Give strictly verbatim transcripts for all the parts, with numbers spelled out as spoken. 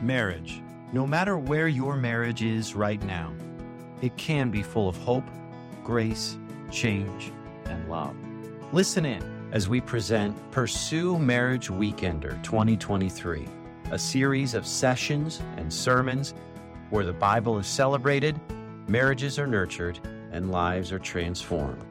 Marriage. No matter where your marriage is right now, it can be full of hope, grace, change, and love. Listen in as we present Pursue Marriage Weekender twenty twenty-three, a series of sessions and sermons where the Bible is celebrated, marriages are nurtured, and lives are transformed.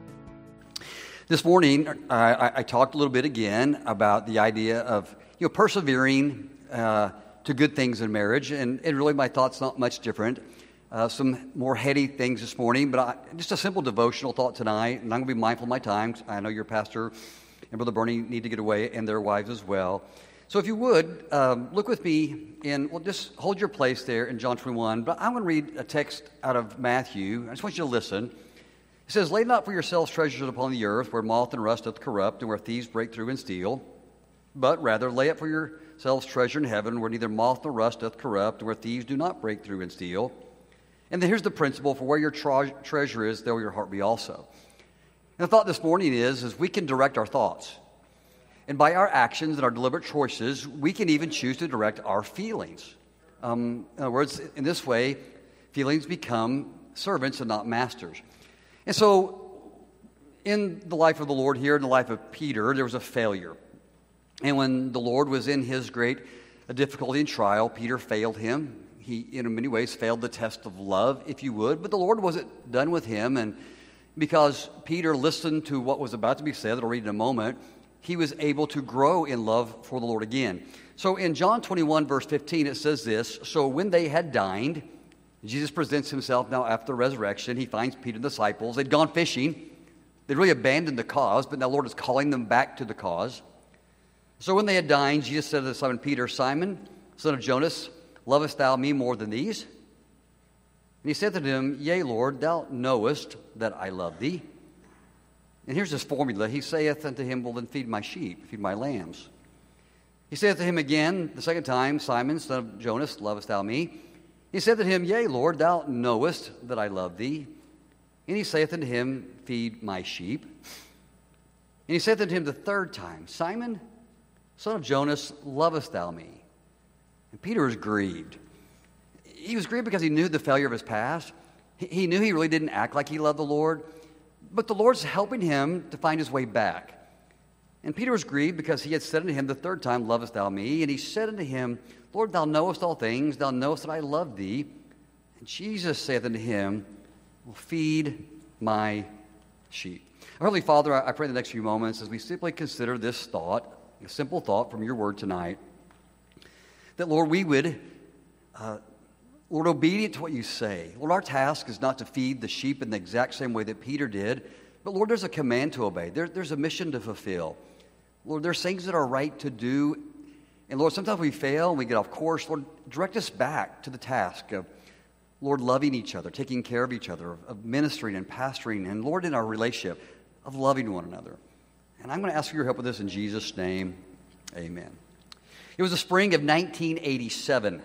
This morning, I, I talked a little bit again about the idea of you know persevering uh, to good things in marriage, and, and really my thought's not much different. Uh, some more heady things this morning, but I, just a simple devotional thought tonight, and I'm going to be mindful of my time. I know your pastor and Brother Bernie need to get away, and their wives as well. So if you would, um, look with me in, well, just hold your place there in John twenty-one, but I'm going to read a text out of Matthew. I just want you to listen. It says, "Lay not for yourselves treasures upon the earth, where moth and rust doth corrupt, and where thieves break through and steal. But rather lay up for yourselves treasure in heaven, where neither moth nor rust doth corrupt, and where thieves do not break through and steal. And then here's the principle, for where your tre- treasure is, there will your heart be also." And the thought this morning is, is we can direct our thoughts. And by our actions and our deliberate choices, we can even choose to direct our feelings. Um, in other words, in this way, feelings become servants and not masters. And so, in the life of the Lord here, in the life of Peter, there was a failure. And when the Lord was in his great difficulty and trial, Peter failed him. He, in many ways, failed the test of love, if you would. But the Lord wasn't done with him. And because Peter listened to what was about to be said, that I'll read in a moment, he was able to grow in love for the Lord again. So in John twenty-one, verse fifteen, it says this, "So when they had dined," Jesus presents himself now after the resurrection. He finds Peter and the disciples. They'd gone fishing. They'd really abandoned the cause, but now the Lord is calling them back to the cause. "So when they had dined, Jesus said to Simon Peter, 'Simon, son of Jonas, lovest thou me more than these?' And he said to him, 'Yea, Lord, thou knowest that I love thee.' And here's his formula. He saith unto him, 'Well, then feed my sheep, feed my lambs.' He saith to him again the second time, 'Simon, son of Jonas, lovest thou me?' He said to him, 'Yea, Lord, thou knowest that I love thee.' And he saith unto him, 'Feed my sheep.' And he saith unto him the third time, 'Simon, son of Jonas, lovest thou me?' And Peter was grieved. He was grieved because he knew the failure of his past. He knew he really didn't act like he loved the Lord. But the Lord's helping him to find his way back. And Peter was grieved because he had said unto him the third time, 'Lovest thou me?' And he said unto him, 'Lord, thou knowest all things. Thou knowest that I love thee.' And Jesus saith unto him, 'Well, feed my sheep.'" Our Heavenly Father, I pray in the next few moments as we simply consider this thought, a simple thought from your word tonight, that, Lord, we would, uh, Lord, obedient to what you say. Lord, our task is not to feed the sheep in the exact same way that Peter did, but, Lord, there's a command to obey. There, there's a mission to fulfill. Lord, there's things that are right to do. And, Lord, sometimes we fail and we get off course. Lord, direct us back to the task of, Lord, loving each other, taking care of each other, of ministering and pastoring, and, Lord, in our relationship, of loving one another. And I'm going to ask for your help with this in Jesus' name. Amen. It was the spring of nineteen eighty-seven,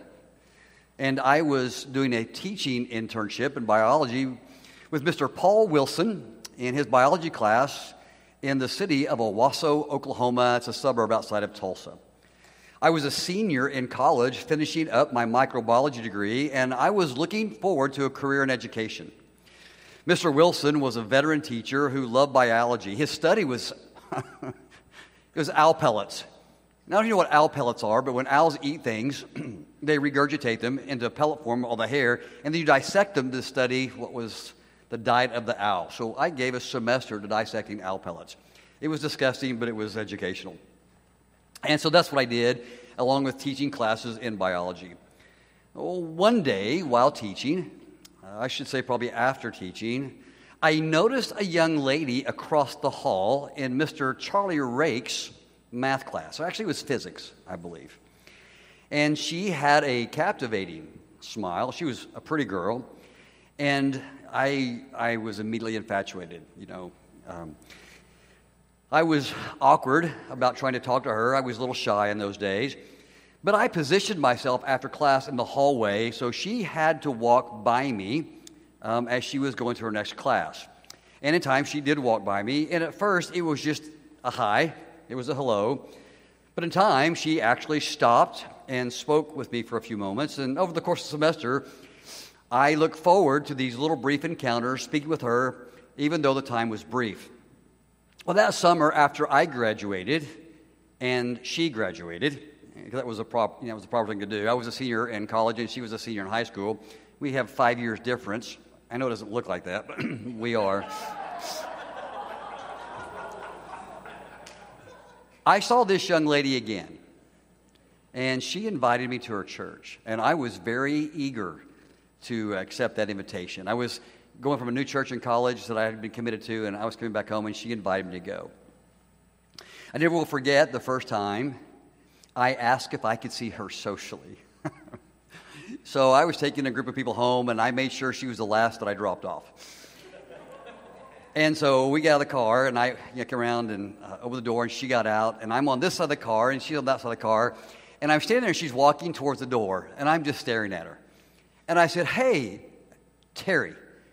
and I was doing a teaching internship in biology with Mister Paul Wilson in his biology class in the city of Owasso, Oklahoma. It's a suburb outside of Tulsa. I was a senior in college finishing up my microbiology degree, and I was looking forward to a career in education. Mister Wilson was a veteran teacher who loved biology. His study was, it was owl pellets. Now, I don't know what owl pellets are, but when owls eat things, they regurgitate them into pellet form on the hair, and then you dissect them to study what was the diet of the owl. So I gave a semester to dissecting owl pellets. It was disgusting, but it was educational. And so that's what I did, along with teaching classes in biology. Well, one day, while teaching, uh, I should say probably after teaching, I noticed a young lady across the hall in Mister Charlie Rake's math class. Or actually, it was physics, I believe. And she had a captivating smile. She was a pretty girl. And I I was immediately infatuated, you know. Um, I was awkward about trying to talk to her. I was a little shy in those days. But I positioned myself after class in the hallway, so she had to walk by me um, as she was going to her next class. And in time, she did walk by me. And at first, it was just a hi. It was a hello. But in time, she actually stopped and spoke with me for a few moments. And over the course of the semester, I look forward to these little brief encounters, speaking with her, even though the time was brief. Well, that summer after I graduated and she graduated, because that was a prop, you know, it was the proper thing to do. I was a senior in college and she was a senior in high school. We have five years difference. I know it doesn't look like that, but we are. I saw this young lady again, and she invited me to her church, and I was very eager to accept that invitation. I was going from a new church in college that I had been committed to, and I was coming back home, and she invited me to go. I never will forget the first time I asked if I could see her socially. So I was taking a group of people home, and I made sure she was the last that I dropped off. And so we got out of the car, and I looked around and uh, opened the door, and she got out, and I'm on this side of the car, and she's on that side of the car, and I'm standing there, and she's walking towards the door, and I'm just staring at her. And I said, "Hey, Terry."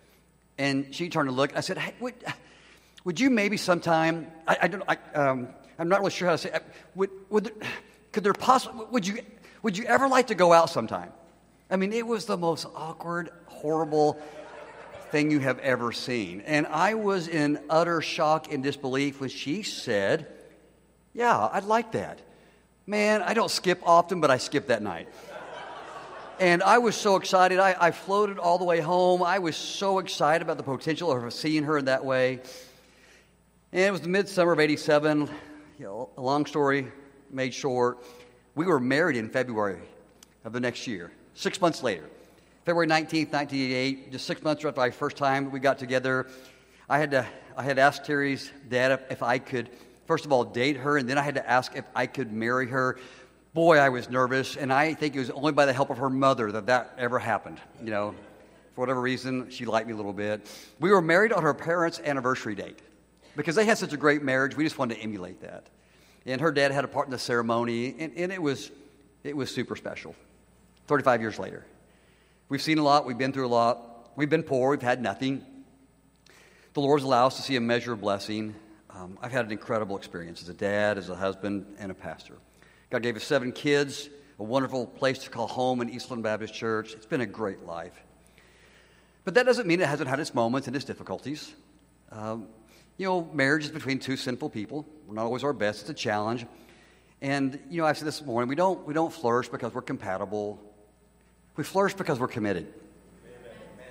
And she turned to look. I said, "Hey, would, would you maybe sometime, I, I don't, I, um, I'm not really sure how to say it, would, would there, could there possibly, would you, would you ever like to go out sometime?" I mean, it was the most awkward, horrible thing you have ever seen. And I was in utter shock and disbelief when she said, "Yeah, I'd like that." Man, I don't skip often, but I skipped that night. And I was so excited. I, I floated all the way home. I was so excited about the potential of seeing her in that way. And it was the midsummer of eighty-seven. You know, a long story made short. We were married in February of the next year. Six months later, February nineteenth, nineteen eighty-eight, just six months after my first time we got together, I had to, I had asked Terry's dad if, if I could, first of all, date her, and then I had to ask if I could marry her. Boy, I was nervous, and I think it was only by the help of her mother that that ever happened. You know, for whatever reason, she liked me a little bit. We were married on her parents' anniversary date. Because they had such a great marriage, we just wanted to emulate that. And her dad had a part in the ceremony, and, and it was it was super special. thirty-five years later. We've seen a lot. We've been through a lot. We've been poor. We've had nothing. The Lord's allowed us to see a measure of blessing. Um, I've had an incredible experience as a dad, as a husband, and a pastor. God gave us seven kids, a wonderful place to call home in Eastland Baptist Church. It's been a great life. But that doesn't mean it hasn't had its moments and its difficulties. Um, you know, marriage is between two sinful people. We're not always our best. It's a challenge. And, you know, I said this morning, we don't, we don't flourish because we're compatible. We flourish because we're committed. Amen.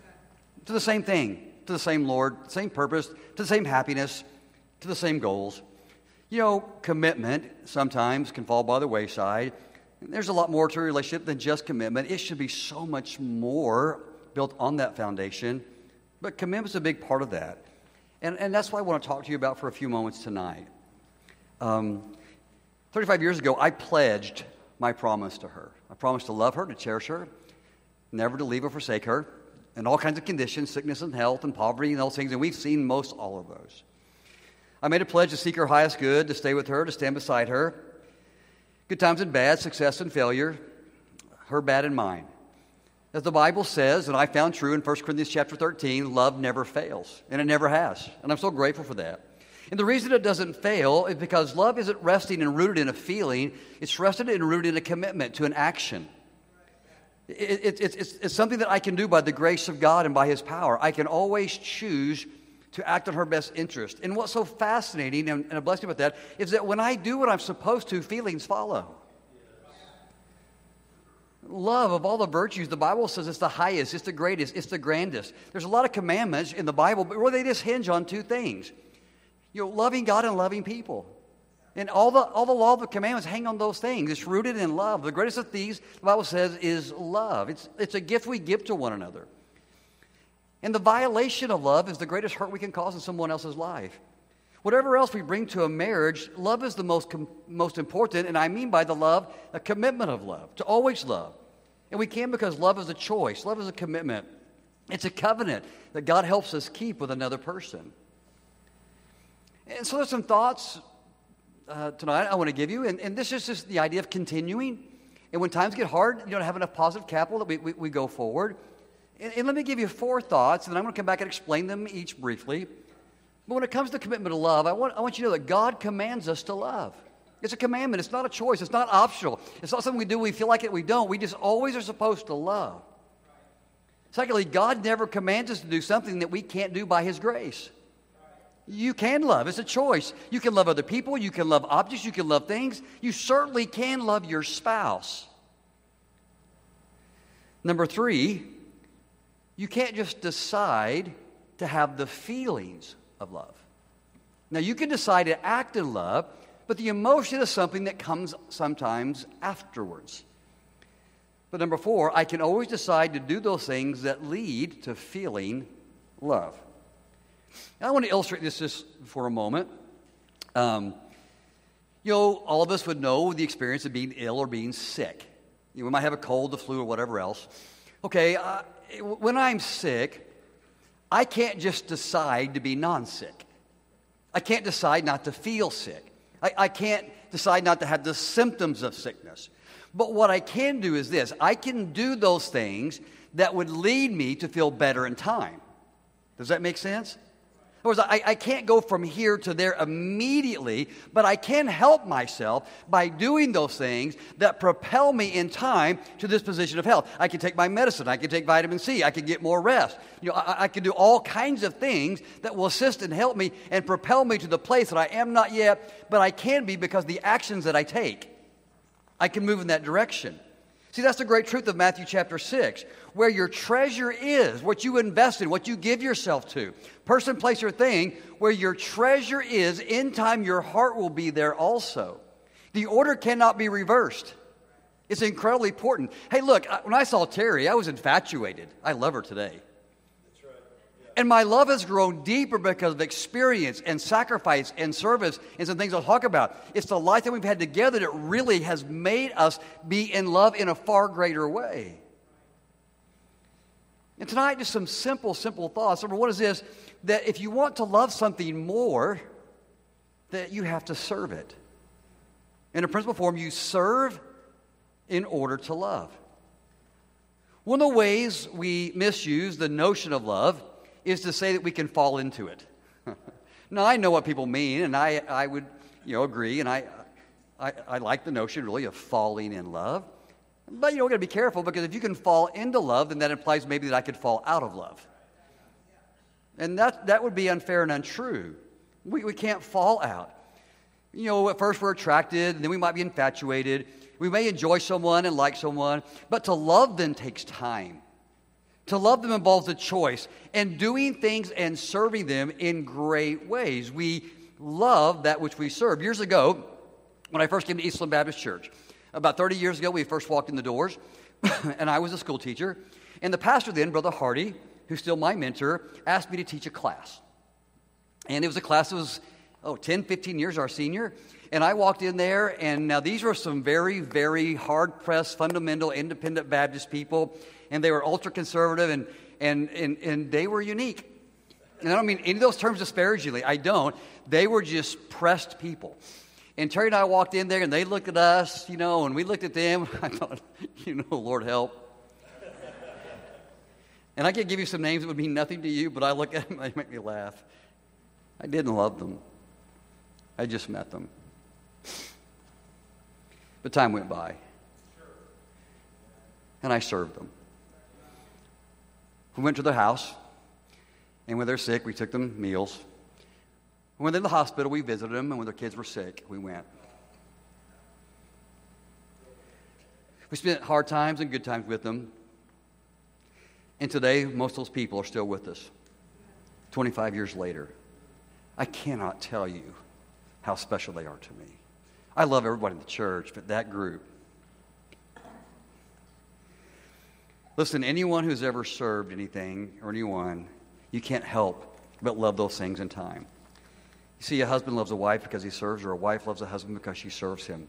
To the same thing, to the same Lord, same purpose, to the same happiness, to the same goals. You know, commitment sometimes can fall by the wayside. There's a lot more to a relationship than just commitment. It should be so much more built on that foundation. But commitment's a big part of that. And, and that's what I want to talk to you about for a few moments tonight. Um, thirty-five years ago, I pledged my promise to her. I promised to love her, to cherish her, never to leave or forsake her, in all kinds of conditions, sickness and health and poverty and those things, and we've seen most all of those. I made a pledge to seek her highest good, to stay with her, to stand beside her. Good times and bad, success and failure, her bad and mine. As the Bible says, and I found true in First Corinthians chapter thirteen, love never fails, and it never has. And I'm so grateful for that. And the reason it doesn't fail is because love isn't resting and rooted in a feeling. It's rested and rooted in a commitment to an action. It, it, it's, it's, it's something that I can do by the grace of God and by His power. I can always choose to act in her best interest. And what's so fascinating and, and a blessing about that is that when I do what I'm supposed to, feelings follow. Love, of all the virtues, the Bible says it's the highest, it's the greatest, it's the grandest. There's a lot of commandments in the Bible, but really they just hinge on two things. You know, loving God and loving people. And all the all the law of the commandments hang on those things. It's rooted in love. The greatest of these, the Bible says, is love. It's, it's a gift we give to one another. And the violation of love is the greatest hurt we can cause in someone else's life. Whatever else we bring to a marriage, love is the most com- most important, and I mean by the love, a commitment of love, to always love. And we can because love is a choice. Love is a commitment. It's a covenant that God helps us keep with another person. And so there's some thoughts uh, tonight I want to give you, and, and this is just the idea of continuing. And when times get hard, you don't have enough positive capital that we, we, we go forward. And, and let me give you four thoughts, and then I'm going to come back and explain them each briefly. But when it comes to commitment to love, I want, I want you to know that God commands us to love. It's a commandment. It's not a choice. It's not optional. It's not something we do. We feel like it. We don't. We just always are supposed to love. Secondly, God never commands us to do something that we can't do by His grace. You can love. It's a choice. You can love other people. You can love objects. You can love things. You certainly can love your spouse. Number three, you can't just decide to have the feelings of love. Now, you can decide to act in love, but the emotion is something that comes sometimes afterwards. But number four, I can always decide to do those things that lead to feeling love. And I want to illustrate this just for a moment. Um, you know, all of us would know the experience of being ill or being sick. You know, we might have a cold, the flu, or whatever else. Okay, uh, when I'm sick, I can't just decide to be non-sick. I can't decide not to feel sick. I, I can't decide not to have the symptoms of sickness. But what I can do is this. I can do those things that would lead me to feel better in time. Does that make sense? In other words, I, I can't go from here to there immediately, but I can help myself by doing those things that propel me in time to this position of health. I can take my medicine. I can take vitamin C. I can get more rest. You know, I, I can do all kinds of things that will assist and help me and propel me to the place that I am not yet, but I can be because of the actions that I take. I can move in that direction. See, that's the great truth of Matthew chapter six. Where your treasure is, what you invest in, what you give yourself to. Person, place, or thing, where your treasure is, in time your heart will be there also. The order cannot be reversed. It's incredibly important. Hey, look, when I saw Terry, I was infatuated. I love her today. That's right. Yeah. And my love has grown deeper because of experience and sacrifice and service and some things I'll talk about. It's the life that we've had together that really has made us be in love in a far greater way. And tonight, just some simple, simple thoughts. Number one is this, that if you want to love something more, that you have to serve it. In a principal form, you serve in order to love. One of the ways we misuse the notion of love is to say that we can fall into it. Now, I know what people mean, and I, I would you know, agree, and I, I, I like the notion, really, of falling in love. But, you know, we've got to be careful, because if you can fall into love, then that implies maybe that I could fall out of love. And that, that would be unfair and untrue. We, we can't fall out. You know, at first we're attracted, and then we might be infatuated. We may enjoy someone and like someone, but to love them takes time. To love them involves a choice and doing things and serving them in great ways. We love that which we serve. Years ago, when I first came to Eastland Baptist Church, about thirty years ago, we first walked in the doors, and I was a school teacher. And the pastor then, Brother Hardy, who's still my mentor, asked me to teach a class. And it was a class that was, oh, ten, fifteen years our senior. And I walked in there, and now these were some very, very hard-pressed, fundamental, independent Baptist people. And they were ultra-conservative, and, and, and, and they were unique. And I don't mean any of those terms disparagingly. I don't. They were just pressed people. And Terry and I walked in there, and they looked at us, you know, and we looked at them. I thought, you know, Lord help. And I could give you some names that would mean nothing to you, but I look at them, they make me laugh. I didn't love them. I just met them. But time went by. And I served them. We went to their house, and when they're sick, we took them meals. When they're in the hospital, we visited them, and when their kids were sick, we went. We spent hard times and good times with them. And today, most of those people are still with us, twenty-five years later. I cannot tell you how special they are to me. I love everybody in the church, but that group. Listen, anyone who's ever served anything or anyone, you can't help but love those things in time. You see, a husband loves a wife because he serves her. A wife loves a husband because she serves him.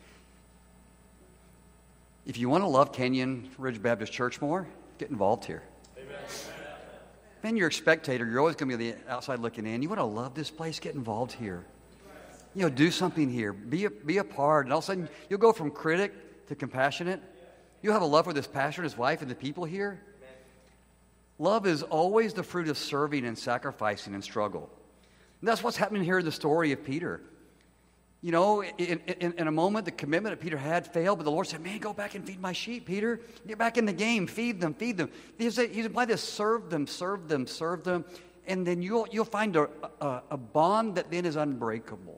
If you want to love Canyon Ridge Baptist Church more, get involved here. Amen. Man, you're a spectator. You're always going to be on the outside looking in. You want to love this place, get involved here. You know, do something here. Be a, be a part. And all of a sudden, you'll go from critic to compassionate. You'll have a love for this pastor and his wife and the people here. Love is always the fruit of serving and sacrificing and struggle. And that's what's happening here in the story of Peter. You know, in, in, in a moment, the commitment that Peter had failed, but the Lord said, man, go back and feed my sheep, Peter. Get back in the game. Feed them, feed them. He's, he's implied this, serve them, serve them, serve them. And then you'll, you'll find a, a, a bond that then is unbreakable.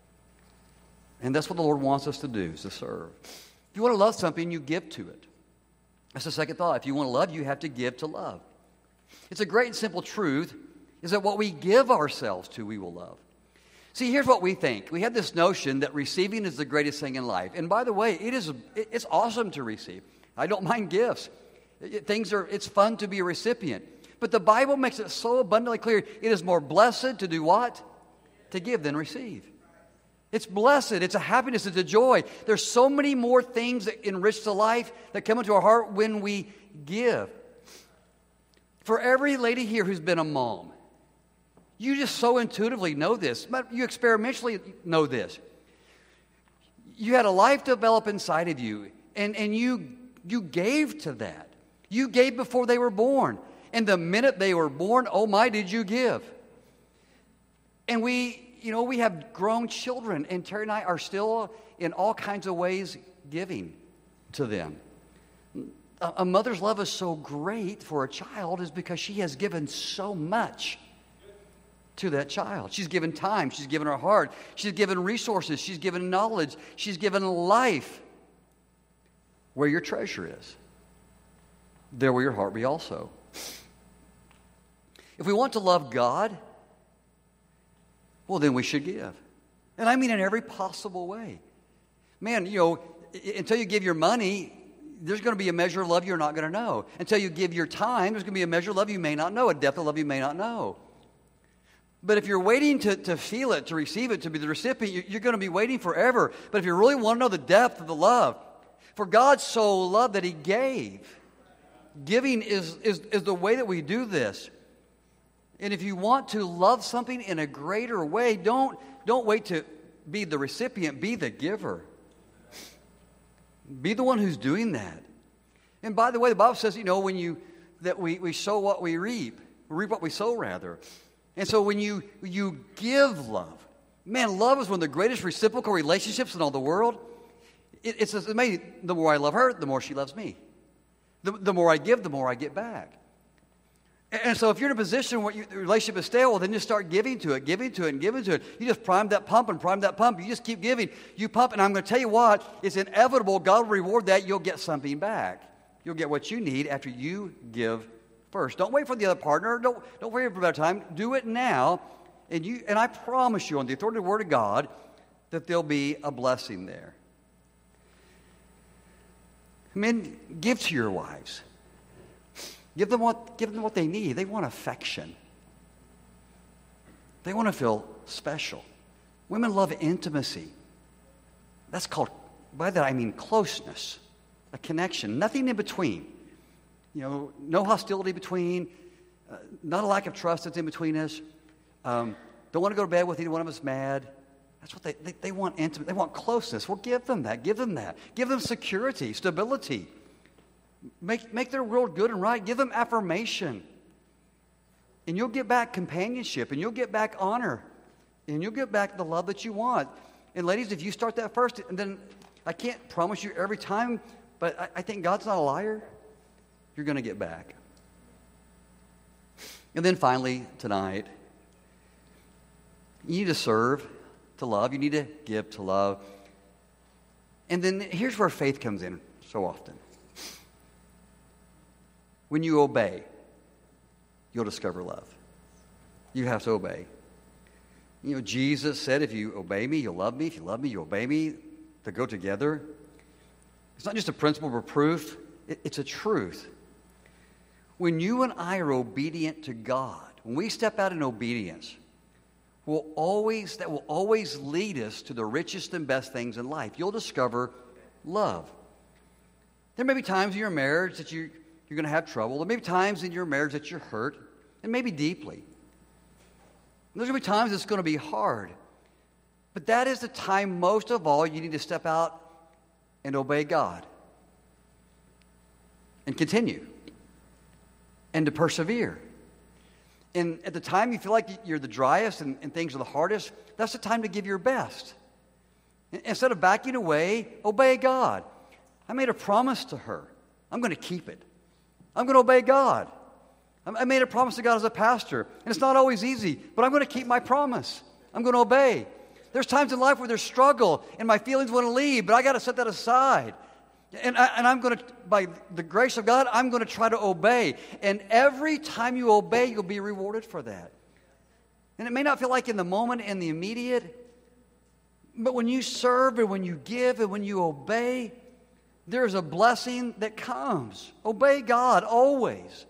And that's what the Lord wants us to do, is to serve. If you want to love something, you give to it. That's the second thought. If you want to love, you have to give to love. It's a great and simple truth, is that what we give ourselves to, we will love. See, here's what we think. We have this notion that receiving is the greatest thing in life. And by the way, it is, it's awesome to receive. I don't mind gifts. It, things are, it's fun to be a recipient. But the Bible makes it so abundantly clear, it is more blessed to do what? To give than receive. It's blessed. It's a happiness. It's a joy. There's so many more things that enrich the life that come into our heart when we give. For every lady here who's been a mom, you just so intuitively know this. You experimentally know this. You had a life develop inside of you, and, and you, you gave to that. You gave before they were born. And the minute they were born, oh my, did you give. And we, you know, we have grown children, and Terry and I are still in all kinds of ways giving to them. A, a mother's love is so great for a child is because she has given so much to that child. She's given time. She's given her heart. She's given resources. She's given knowledge. She's given life. Where your treasure is, there will your heart be also. If we want to love God, well, then we should give. And I mean in every possible way. Man, you know, until you give your money, there's going to be a measure of love you're not going to know. Until you give your time, there's going to be a measure of love you may not know, a depth of love you may not know. But if you're waiting to, to feel it, to receive it, to be the recipient, you're going to be waiting forever. But if you really want to know the depth of the love, for God so loved that He gave. Giving is, is, is the way that we do this. And if you want to love something in a greater way, don't, don't wait to be the recipient, be the giver. Be the one who's doing that. And by the way, the Bible says, you know, when you that we, we sow what we reap. We reap what we sow, rather. And so when you, you give love, man, love is one of the greatest reciprocal relationships in all the world. It, it's amazing. The more I love her, the more she loves me. The, the more I give, the more I get back. And, and so if you're in a position where you, the relationship is stale, well, then you start giving to it, giving to it, and giving to it. You just prime that pump and prime that pump. You just keep giving. You pump, and I'm going to tell you what, it's inevitable. God will reward that. You'll get something back. You'll get what you need after you give first. Don't wait for the other partner. Don't, don't wait for a better time. Do it now. And, you, and I promise you on the authority of the Word of God that there'll be a blessing there. Men, give to your wives. Give them what, give them what they need. They want affection. They want to feel special. Women love intimacy. That's called, by that I mean closeness, a connection, nothing in between. You know, no hostility between, uh, not a lack of trust that's in between us. Um, don't want to go to bed with either one of us mad. That's what they, they, they want intimate. They want closeness. Well, give them that. Give them that. Give them security, stability. Make, make their world good and right. Give them affirmation. And you'll get back companionship, and you'll get back honor, and you'll get back the love that you want. And ladies, if you start that first, and then I can't promise you every time, but I, I think God's not a liar. You're going to get back. And then finally, tonight, you need to serve to love. You need to give to love. And then here's where faith comes in so often. When you obey, you'll discover love. You have to obey. You know, Jesus said, if you obey me, you'll love me. If you love me, you obey me. They go together. It's not just a principle or proof. It, it's a truth. When you and I are obedient to God, when we step out in obedience, will always, that will always lead us to the richest and best things in life. You'll discover love. There may be times in your marriage that you, you're going to have trouble. There may be times in your marriage that you're hurt, and maybe deeply. And there's going to be times it's going to be hard. But that is the time most of all you need to step out and obey God. And continue. And to persevere. And at the time you feel like you're the driest and, and things are the hardest, that's the time to give your best. Instead of backing away, obey God. I made a promise to her. I'm going to keep it. I'm going to obey God. I made a promise to God as a pastor, and it's not always easy, but I'm going to keep my promise. I'm going to obey. There's times in life where there's struggle, and my feelings want to leave, but I got to set that aside. And, I, and I'm going to, by the grace of God, I'm going to try to obey. And every time you obey, you'll be rewarded for that. And it may not feel like in the moment, in the immediate, but when you serve and when you give and when you obey, there is a blessing that comes. Obey God always.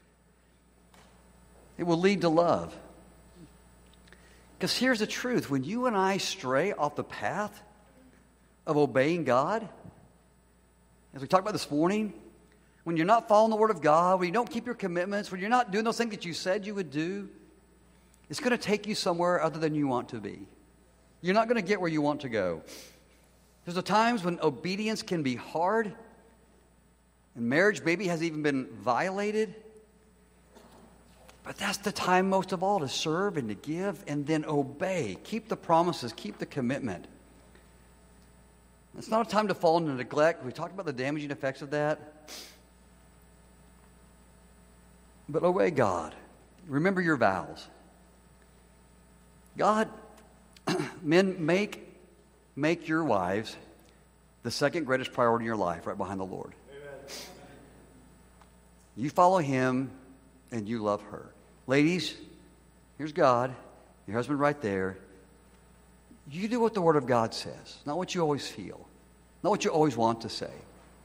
It will lead to love. Because here's the truth. When you and I stray off the path of obeying God, as we talked about this morning, when you're not following the Word of God, when you don't keep your commitments, when you're not doing those things that you said you would do, it's going to take you somewhere other than you want to be. You're not going to get where you want to go. There's the times when obedience can be hard, and marriage maybe has even been violated. But that's the time most of all to serve and to give and then obey. Keep the promises. Keep the commitment. It's not a time to fall into neglect. We talked about the damaging effects of that. But obey God. Remember your vows. God, men, make, make your wives the second greatest priority in your life, right behind the Lord. Amen. You follow Him and you love her. Ladies, here's God, your husband right there. You do what the Word of God says, not what you always feel, not what you always want to say.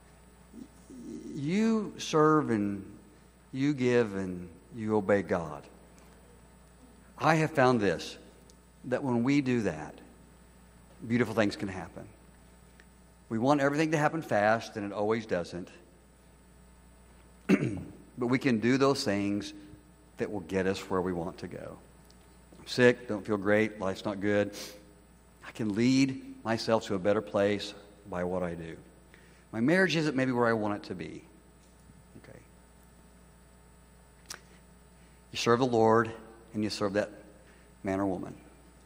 You serve and you give and you obey God. I have found this, that when we do that, beautiful things can happen. We want everything to happen fast, and it always doesn't. But we can do those things that will get us where we want to go. I'm sick, don't feel great, life's not good. I can lead myself to a better place by what I do. My marriage isn't maybe where I want it to be. Okay. You serve the Lord, and you serve that man or woman.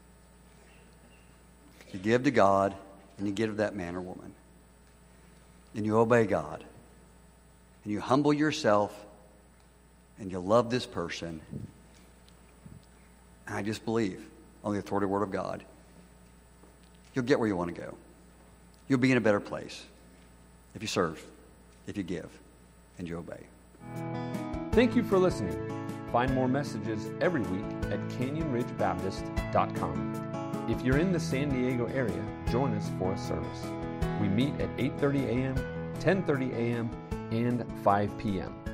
You give to God, and you give to that man or woman. And you obey God. And you humble yourself, and you love this person. And I just believe on the authoritative Word of God, you'll get where you want to go. You'll be in a better place if you serve, if you give, and you obey. Thank you for listening. Find more messages every week at canyon ridge baptist dot com. If you're in the San Diego area, join us for a service. We meet at eight thirty a.m., ten thirty a.m., and five p.m.